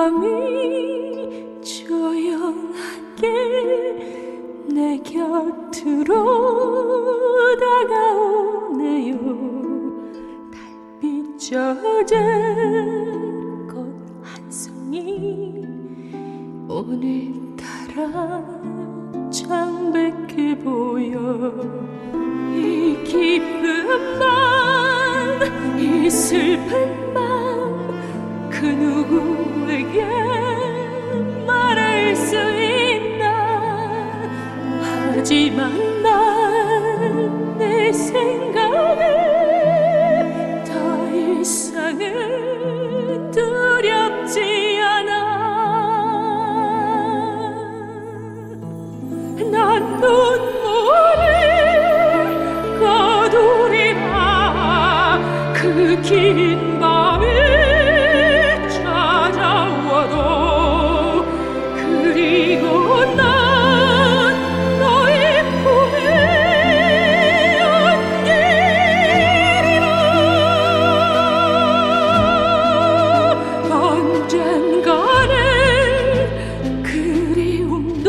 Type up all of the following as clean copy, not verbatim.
밤이 조용하게 내 곁으로 다가오네요. 달빛 젖은 꽃 한 송이 오늘따라 창백해 보여. 이 기쁜 맘, 이 슬픈 맘, 그 누구에게 말할 수 있나. 하지만 난 내 생각에 더 이상은 두렵지 않아. 난 눈물을 거두리라. 그 긴 밤이 찾아와도 그리고 난 너의 품에 안기리라. 언젠가는 그리움도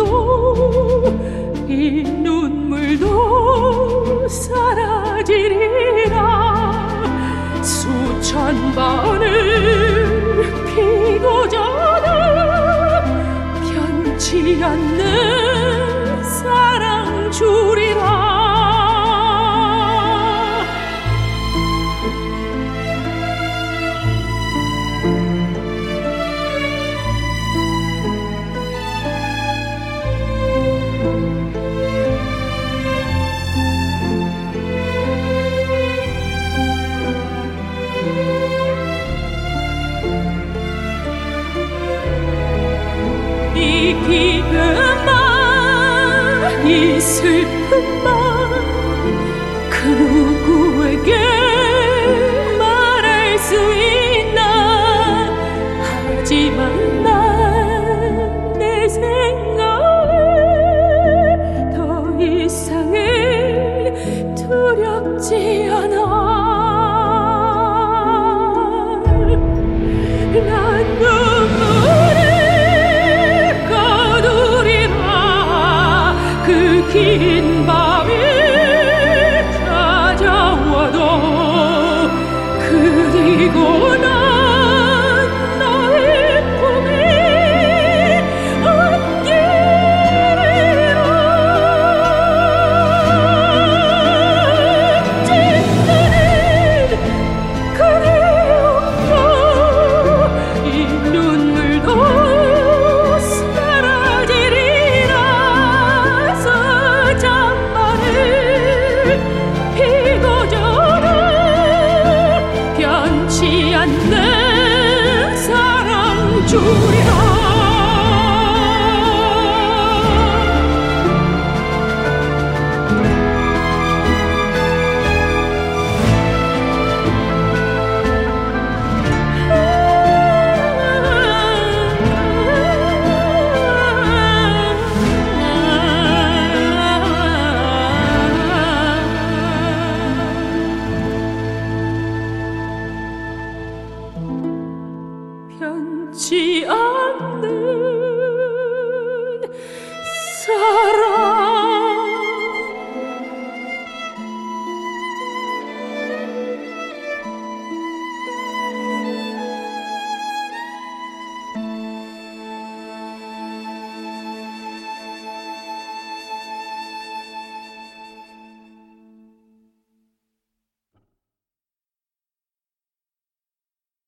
이 눈물도 사라지리라. 수천 번을 피고 져도 변치 않는 사랑 주리라. 이 기쁜 맘, 이 슬픈 맘, 그 누구에게 말할 수 있나. 하지만 난 내 생각에 더 이상은 두렵지 않아. 난 눈물을 그 긴 밤이 찾아와도 그리고 난 너의 품에 안기리라. 찢는 그리움도 이 눈물도 변치 않는 사랑 주리라. 변치 않는